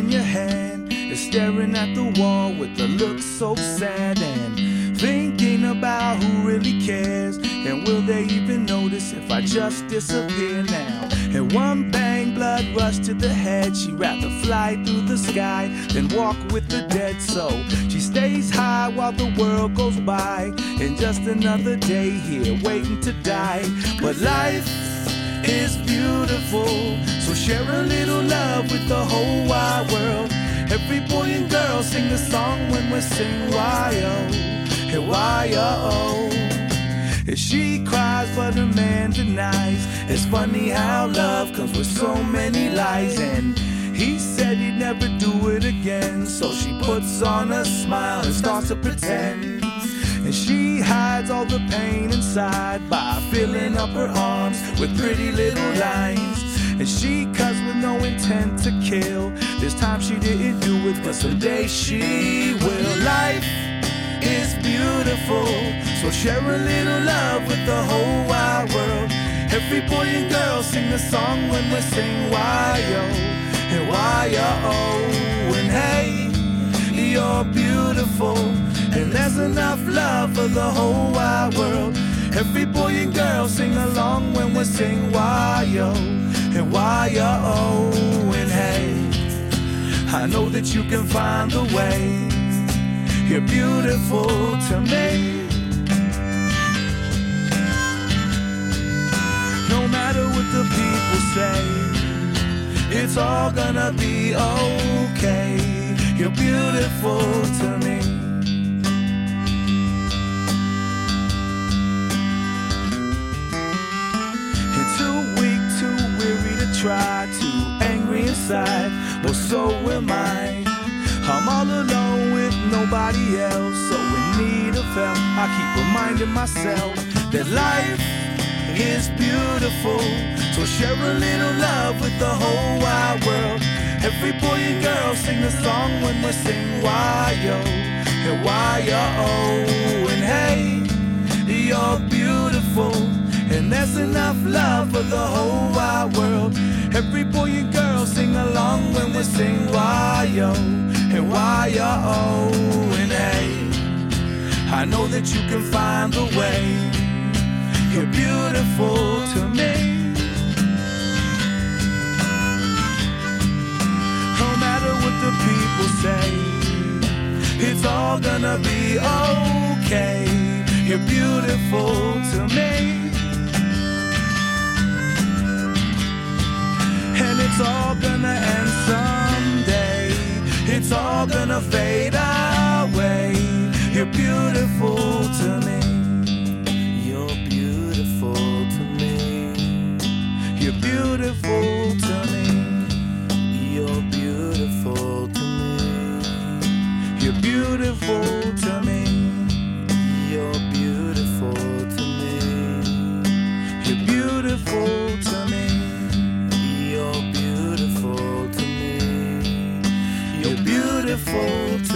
in your hand and staring at the wall with a look so sad and thinking about who really cares, and will they even notice if I just disappear now? And one bang, blood rush to the head. She'd rather fly through the sky than walk with the dead. So she stays high while the world goes by, and just another day here waiting to die. But life is beautiful, so share a little love with the whole wide world. Every boy and girl sing the song when we sing why-oh, hey why-oh. And she cries but her man denies. It's funny how love comes with so many lies, and he said he'd never do it again. So she puts on a smile and starts to pretend, and she hides all the pain inside by filling up her arms with pretty little lines. And she cuts with no intent to kill. This time she didn't do it, but someday she will. Life is beautiful, so share a little love with the whole wide world. Every boy and girl sing the song when we sing why-oh, and why-oh. And hey, you're beautiful, and there's enough love for the whole wide world. Every boy and girl sing along when we sing why-oh, and why-oh. And hey, I know that you can find a way. You're beautiful to me. No matter what the people say, it's all gonna be okay. You're beautiful to me. You're too weak, too weary to try, too angry inside, well so am I. I'm all alone with nobody else, so in need of help I keep reminding myself that life is beautiful, so share a little love with the whole wide world. Every boy and girl sing the song when we sing why-oh, and why-oh. And hey, you're beautiful, and there's enough love for the whole wide world. Every boy and girl sing along when we sing why-oh, and why-oh. And hey, I know that you can find a way. You're beautiful to me. No matter what the people say, it's all gonna be okay. You're beautiful to me. And it's all gonna end someday. It's all gonna fade away. You're beautiful to me. You're beautiful to me. You're beautiful to me. You're beautiful to me. You're beautiful to me. You're beautiful to me. You're beautiful to me. You're beautiful to me. You're beautiful to me.